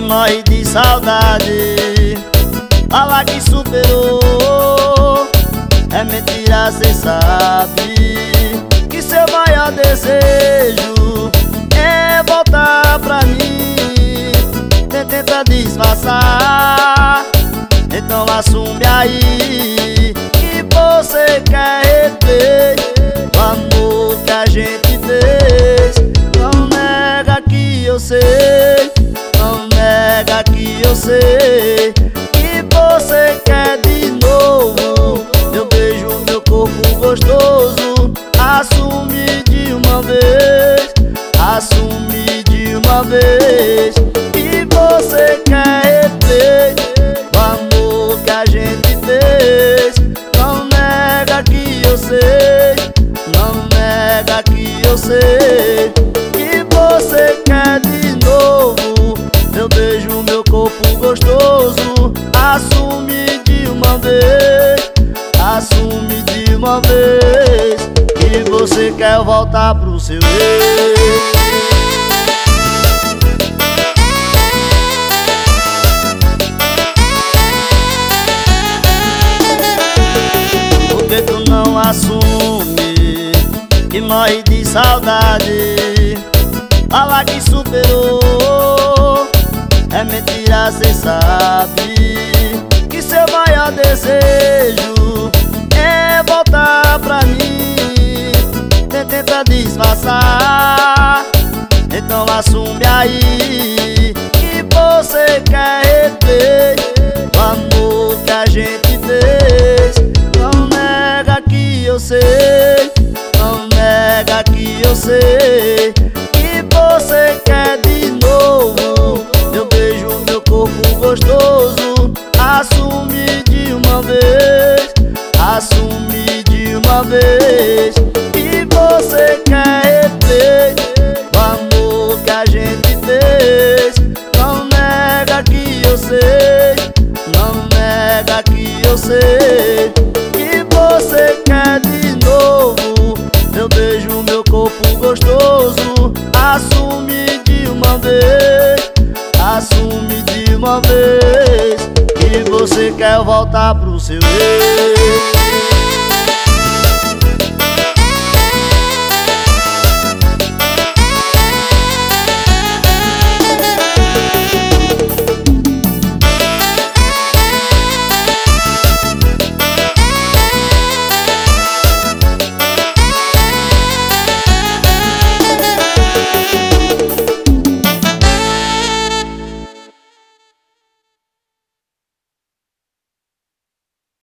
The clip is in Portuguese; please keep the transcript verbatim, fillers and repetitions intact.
morre de saudade. Fala que superou, é mentira, cê sabe que seu maior desejo é voltar pra mim. Cê tenta disfarçar, então assume aí que você quer reter o amor que a gente fez. Não nega que eu sei, não nega que eu sei que você quer de novo meu beijo, meu corpo gostoso. Assume de uma vez, assume de uma vez que você quer reter o amor que a gente fez. Não nega que eu sei, não nega que eu sei que você quer de novo meu beijo, meu corpo gostoso. Assume de uma vez, assume de uma vez que você quer voltar pro seu ex. Porque tu não assume que morre de saudade. Fala que superou, é mentira, cê sabe que seu maior desejo é voltar pra mim. Cê tenta disfarçar, então assume aí que você quer reter o amor que a gente fez. Não nega que eu sei, não nega que eu sei que você quer de novo meu beijo, meu corpo gostoso. Assume de uma vez, assume de uma vez que você quer reter o amor que a gente fez. Não nega que eu sei, não nega que eu sei que você quer de novo meu beijo, meu corpo gostoso. Assume de uma vez, assume de uma vez que você quer voltar pro seu ex.